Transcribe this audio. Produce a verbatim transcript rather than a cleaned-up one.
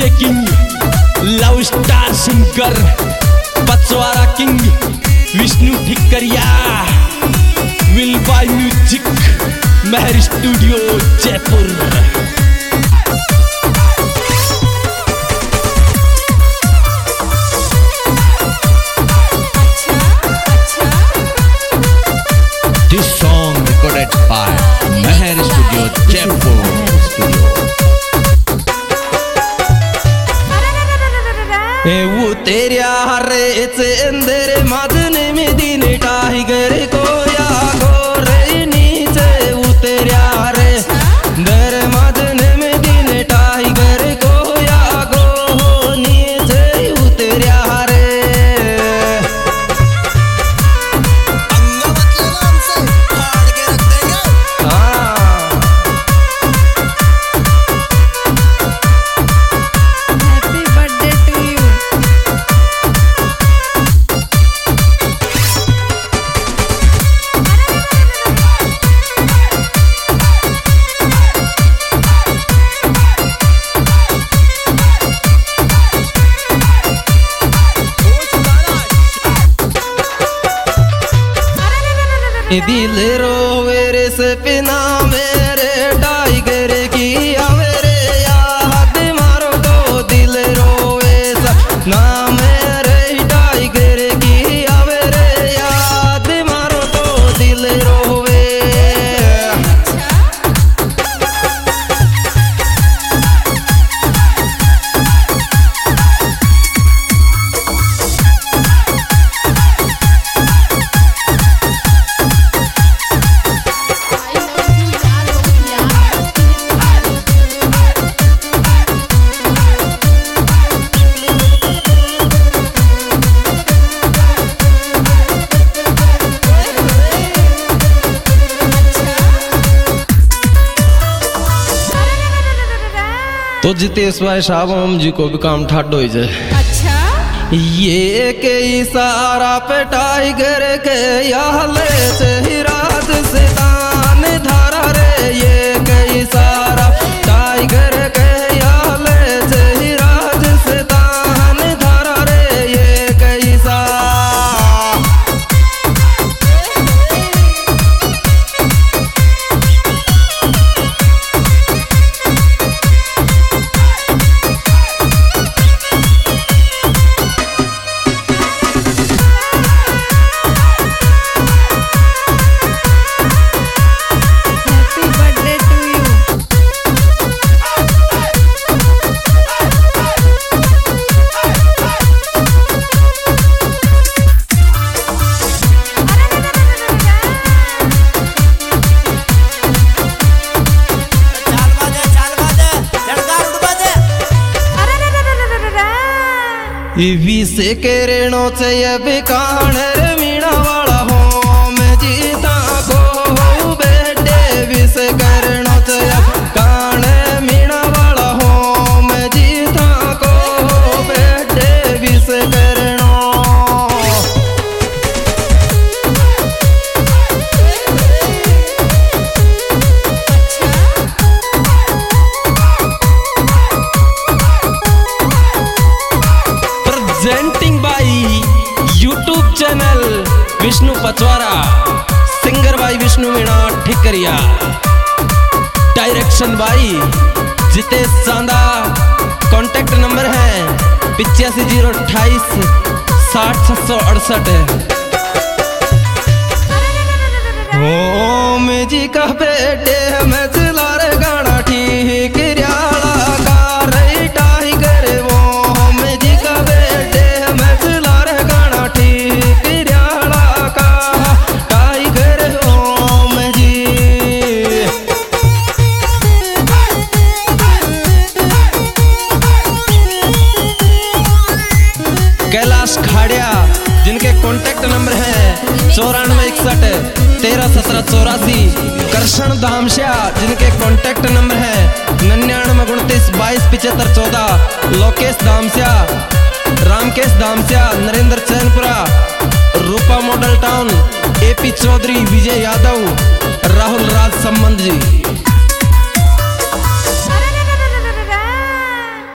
DJ king, love star singer Pachwara king Vishnu Thikariya, will by music, Mahar studio Jaipur. This song recorded by Mahar Studio Jaipur Studio. ए वो तेरा हरे से अंदर मदन में दिन टाइगर को या गोरे नीचे वो तेरा हरे अंदर मदन में दिन टाइगर को या गो नीचे वो तेरा हरे दिल रोवे से पिना मेरे टाइगर की आवेरे याद मारो तो दिल रोवे ना मेरे टाइगर की आवेरे याद मारो तो दिल रोवे। तो जितेश भाई साहब हम जी को भी काम ठाड हो जाए। अच्छा ये के इशारा पे टाइगर के याले से ही रात से तान धारा रे, ये के इशारा टाइगर के याले से ही रात से तान धारा रे, ये के इशारा। विसे के रेणो से ये बिकान मीणा वाला हो मैं जीता को बेटे, विसे के रेणो से ये बिकान मीणा वाला हो मैं जीता को बेटे, विसे के रेणो। Presenting by YouTube channel Vishnu Pachwara, singer by Vishnu Meena Thikariya, direction by Jitesh Chanda, contact number है पिचासी जीरो अट्ठाईस साठ छह सौ अड़सठ। ओम जी का बेटे मैं चला रे गाना ठीक रियाला का रे टाइगर, ओम जी का बेटे मैं चला रे गाना ठीक रियाला का टाइगर, ओम जी। कैलाश खाड़िया जिनके कांटेक्ट नंबर है चौरानवे इकसठ तेरह सत्रह चौरासी। कृष्ण धामश्या जिनके कांटेक्ट नंबर है निन्यानवे उनतीस बाईस पिछहत्तर चौदह। Lokesh Dhamshya, Ramkesh Dhamshya, Narendra Chainpura, Rupa model town, AP Chaudhary, Vijay Yadav, Rahul Raj संबंध जी।